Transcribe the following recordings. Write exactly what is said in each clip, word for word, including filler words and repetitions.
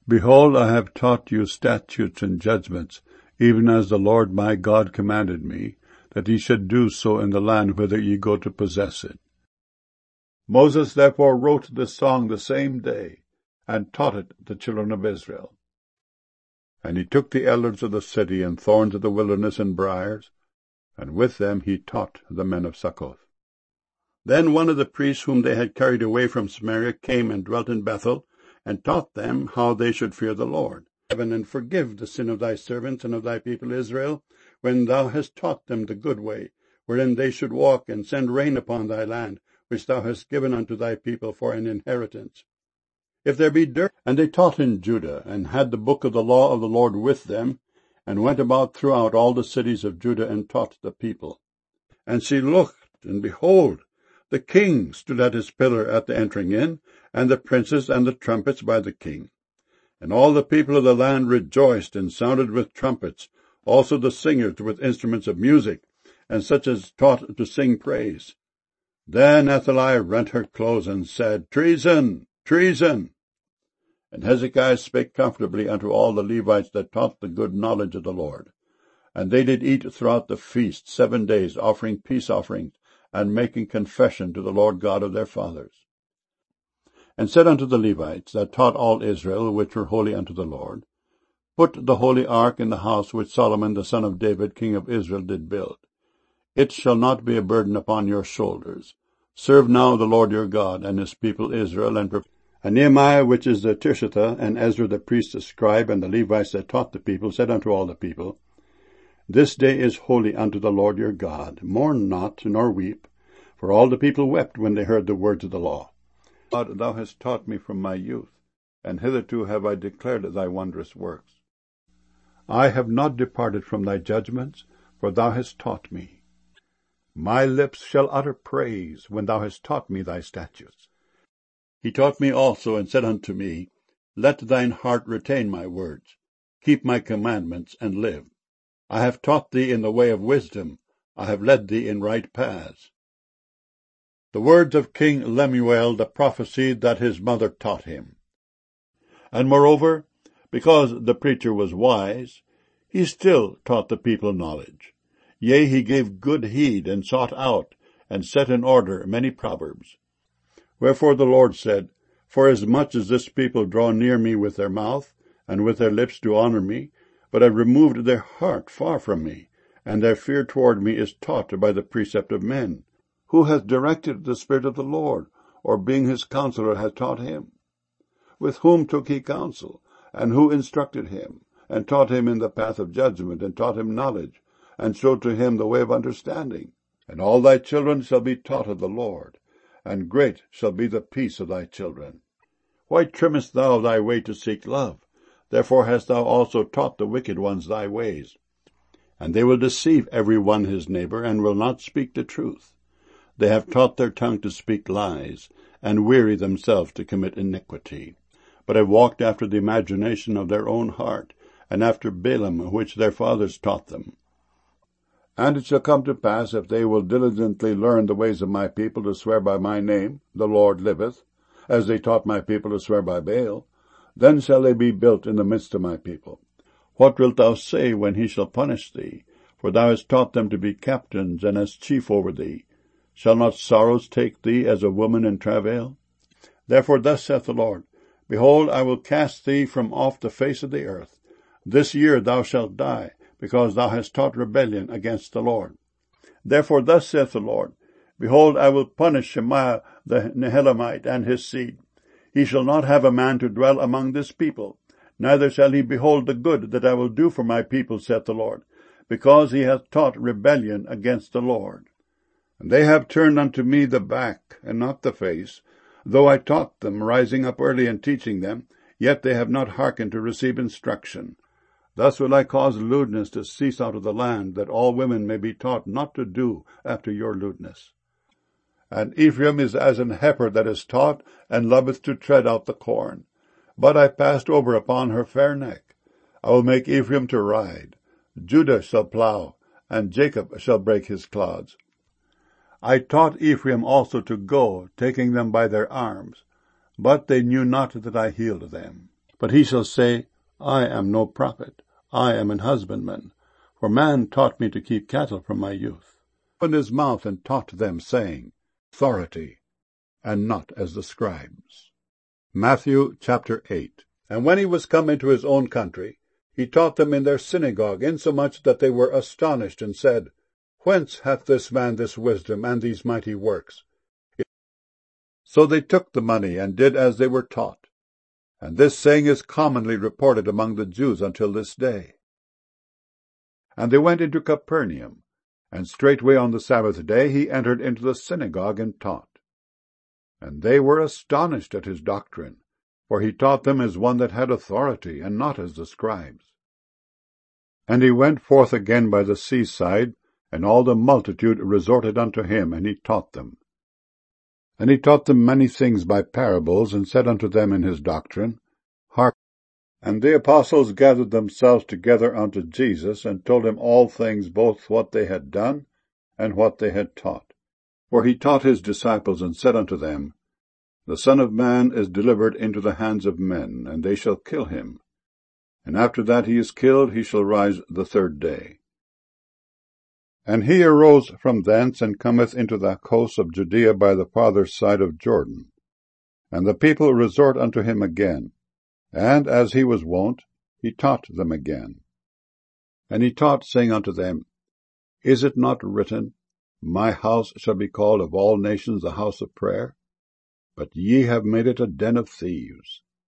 Behold, I have taught you statutes and judgments, even as the Lord my God commanded me, that ye should do so in the land whither ye go to possess it. Moses therefore wrote this song the same day, and taught it the children of Israel. And he took the elders of the city, and thorns of the wilderness, and briars, and with them he taught the men of Succoth. Then one of the priests whom they had carried away from Samaria came and dwelt in Bethel, and taught them how they should fear the Lord. And forgive the sin of thy servants and of thy people Israel, when thou hast taught them the good way, wherein they should walk, and send rain upon thy land, which thou hast given unto thy people for an inheritance. If there be dirt, and they taught in Judah, and had the book of the law of the Lord with them, and went about throughout all the cities of Judah, and taught the people. And she looked, and behold, the king stood at his pillar at the entering in, and the princes and the trumpets by the king. And all the people of the land rejoiced, and sounded with trumpets, also the singers with instruments of music, and such as taught to sing praise. Then Athaliah rent her clothes, and said, Treason! Treason! And Hezekiah spake comfortably unto all the Levites that taught the good knowledge of the Lord. And they did eat throughout the feast seven days, offering peace offerings, and making confession to the Lord God of their fathers. And said unto the Levites that taught all Israel, which were holy unto the Lord, Put the holy ark in the house which Solomon the son of David, king of Israel, did build. It shall not be a burden upon your shoulders. Serve now the Lord your God, and his people Israel, and prepare. And Nehemiah, which is the Tishratha, and Ezra the priest, the scribe, and the Levites that taught the people, said unto all the people, This day is holy unto the Lord your God. Mourn not, nor weep. For all the people wept when they heard the words of the law. God, thou hast taught me from my youth, and hitherto have I declared thy wondrous works. I have not departed from thy judgments, for thou hast taught me. My lips shall utter praise, when thou hast taught me thy statutes. He taught me also, and said unto me, Let thine heart retain my words. Keep my commandments, and live. I have taught thee in the way of wisdom. I have led thee in right paths. The words of King Lemuel, the prophecy that his mother taught him. And moreover, because the preacher was wise, he still taught the people knowledge. Yea, he gave good heed, and sought out, and set in order many proverbs. Wherefore the Lord said, Forasmuch as this people draw near me with their mouth, and with their lips do honor me, but have removed their heart far from me, and their fear toward me is taught by the precept of men. Who hath directed the Spirit of the Lord, or being his counselor hath taught him? With whom took he counsel, and who instructed him, and taught him in the path of judgment, and taught him knowledge, and showed to him the way of understanding? And all thy children shall be taught of the Lord, and great shall be the peace of thy children. Why trimmest thou thy way to seek love? Therefore hast thou also taught the wicked ones thy ways. And they will deceive every one his neighbor, and will not speak the truth. They have taught their tongue to speak lies, and weary themselves to commit iniquity, but have walked after the imagination of their own heart, and after Balaam, which their fathers taught them. And it shall come to pass, if they will diligently learn the ways of my people to swear by my name, the Lord liveth, as they taught my people to swear by Baal, then shall they be built in the midst of my people. What wilt thou say when he shall punish thee? For thou hast taught them to be captains, and as chief over thee. Shall not sorrows take thee as a woman in travail? Therefore thus saith the Lord, Behold, I will cast thee from off the face of the earth. This year thou shalt die, because thou hast taught rebellion against the Lord. Therefore thus saith the Lord, Behold, I will punish Shemaiah the Nehelamite and his seed. He shall not have a man to dwell among this people, neither shall he behold the good that I will do for my people, saith the Lord, because he hath taught rebellion against the Lord. And they have turned unto me the back, and not the face. Though I taught them, rising up early and teaching them, yet they have not hearkened to receive instruction. Thus will I cause lewdness to cease out of the land, that all women may be taught not to do after your lewdness. And Ephraim is as an heifer that is taught, and loveth to tread out the corn. But I passed over upon her fair neck. I will make Ephraim to ride. Judah shall plow, and Jacob shall break his clods. I taught Ephraim also to go, taking them by their arms, but they knew not that I healed them. But he shall say, I am no prophet, I am an husbandman, for man taught me to keep cattle from my youth. Opened his mouth and taught them, saying, Authority, and not as the scribes. Matthew chapter eight. And when he was come into his own country, he taught them in their synagogue, insomuch that they were astonished, and said, Whence hath this man this wisdom, and these mighty works? So they took the money, and did as they were taught. And this saying is commonly reported among the Jews until this day. And they went into Capernaum, and straightway on the Sabbath day he entered into the synagogue and taught. And they were astonished at his doctrine, for he taught them as one that had authority, and not as the scribes. And he went forth again by the seaside, and all the multitude resorted unto him, and he taught them. And he taught them many things by parables, and said unto them in his doctrine, Hark. And the apostles gathered themselves together unto Jesus, and told him all things, both what they had done, and what they had taught. For he taught his disciples, and said unto them, The Son of Man is delivered into the hands of men, and they shall kill him. And after that he is killed, he shall rise the third day. And he arose from thence, and cometh into the coasts of Judea by the farther side of Jordan. And the people resort unto him again. And as he was wont, he taught them again. And he taught, saying unto them, Is it not written, My house shall be called of all nations a house of prayer? But ye have made it a den of thieves.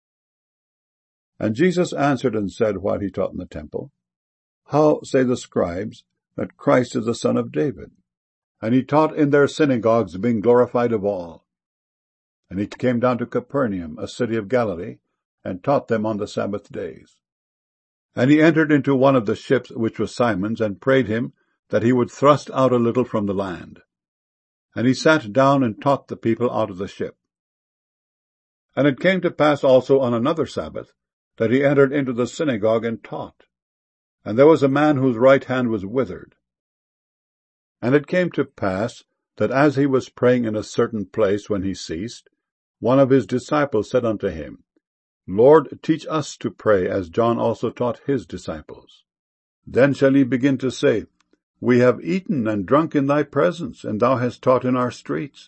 And Jesus answered and said, while he taught in the temple, How say the scribes that Christ is the son of David? And he taught in their synagogues, being glorified of all. And he came down to Capernaum, a city of Galilee, and taught them on the Sabbath days. And he entered into one of the ships, which was Simon's, and prayed him that he would thrust out a little from the land. And he sat down and taught the people out of the ship. And it came to pass also on another Sabbath, that he entered into the synagogue and taught. And there was a man whose right hand was withered. And it came to pass, that as he was praying in a certain place when he ceased, one of his disciples said unto him, Lord, teach us to pray, as John also taught his disciples. Then shall he begin to say, We have eaten and drunk in thy presence, and thou hast taught in our streets.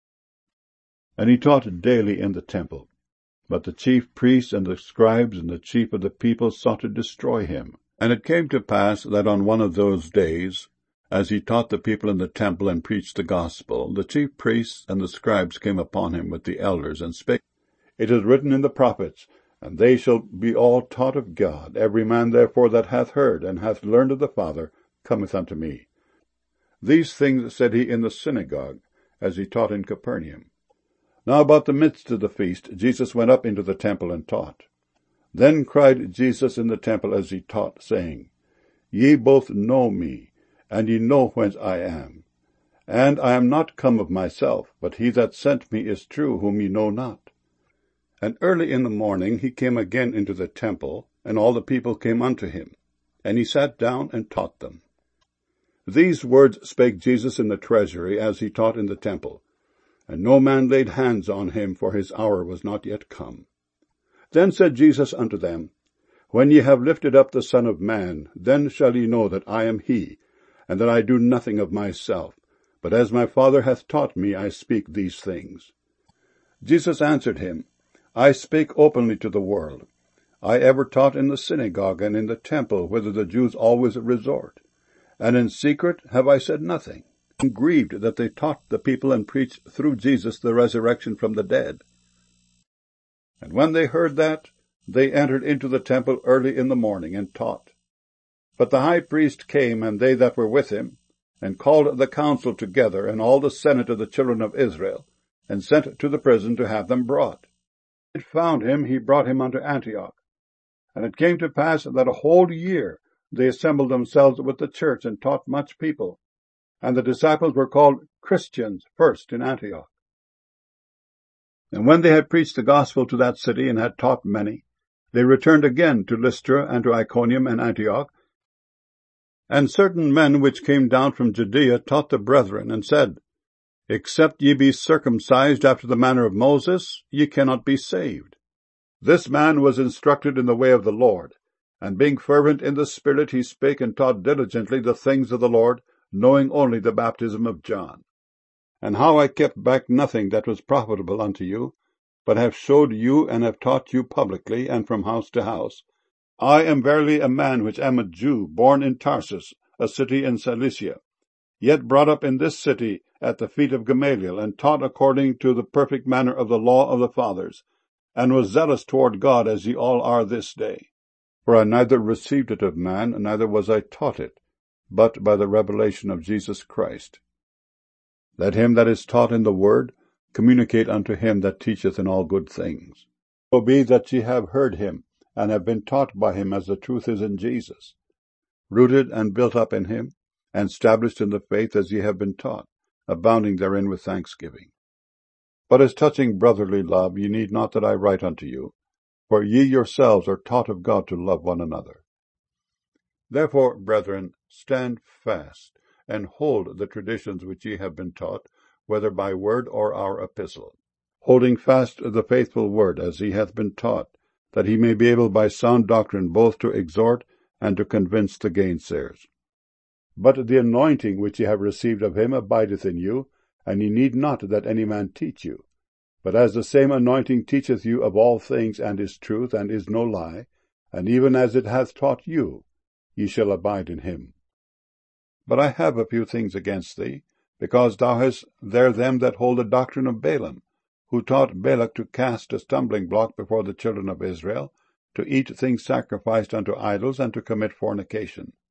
And he taught daily in the temple. But the chief priests and the scribes and the chief of the people sought to destroy him. And it came to pass that on one of those days, as he taught the people in the temple and preached the gospel, the chief priests and the scribes came upon him with the elders, and spake, It is written in the prophets, and they shall be all taught of God. Every man therefore that hath heard and hath learned of the Father cometh unto me. These things said he in the synagogue, as he taught in Capernaum. Now about the midst of the feast, Jesus went up into the temple and taught. Then cried Jesus in the temple as he taught, saying, Ye both know me, and ye know whence I am. And I am not come of myself, but he that sent me is true, whom ye know not. And early in the morning he came again into the temple, and all the people came unto him. And he sat down and taught them. These words spake Jesus in the treasury, as he taught in the temple. And no man laid hands on him, for his hour was not yet come. Then said Jesus unto them, When ye have lifted up the Son of Man, then shall ye know that I am he, and that I do nothing of myself, but as my Father hath taught me, I speak these things. Jesus answered him, I spake openly to the world. I ever taught in the synagogue and in the temple, whither the Jews always resort. And in secret have I said nothing. And grieved that they taught the people and preached through Jesus the resurrection from the dead. And when they heard that, they entered into the temple early in the morning and taught. But the high priest came, and they that were with him, and called the council together, and all the senate of the children of Israel, and sent to the prison to have them brought. It found him, he brought him unto Antioch. And it came to pass that a whole year they assembled themselves with the church, and taught much people. And the disciples were called Christians first in Antioch. And when they had preached the gospel to that city, and had taught many, they returned again to Lystra, and to Iconium, and Antioch. And certain men which came down from Judea taught the brethren, and said, Except ye be circumcised after the manner of Moses, ye cannot be saved. This man was instructed in the way of the Lord, and being fervent in the Spirit, he spake and taught diligently the things of the Lord, knowing only the baptism of John. And how I kept back nothing that was profitable unto you, but have showed you and have taught you publicly, and from house to house. I am verily a man which am a Jew, born in Tarsus, a city in Cilicia, yet brought up in this city at the feet of Gamaliel, and taught according to the perfect manner of the law of the fathers, and was zealous toward God, as ye all are this day. For I neither received it of man, neither was I taught it, but by the revelation of Jesus Christ. Let him that is taught in the word communicate unto him that teacheth in all good things. So be that ye have heard him, and have been taught by him, as the truth is in Jesus, rooted and built up in him, and established in the faith as ye have been taught, abounding therein with thanksgiving. But as touching brotherly love, ye need not that I write unto you, for ye yourselves are taught of God to love one another. Therefore, brethren, stand fast, and hold the traditions which ye have been taught, whether by word or our epistle, holding fast the faithful word as he hath been taught, that he may be able by sound doctrine both to exhort and to convince the gainsayers. But the anointing which ye have received of him abideth in you, and ye need not that any man teach you. But as the same anointing teacheth you of all things, and is truth, and is no lie, and even as it hath taught you, ye shall abide in him. But I have a few things against thee, because thou hast there them that hold the doctrine of Balaam, who taught Balak to cast a stumbling block before the children of Israel, to eat things sacrificed unto idols, and to commit fornication.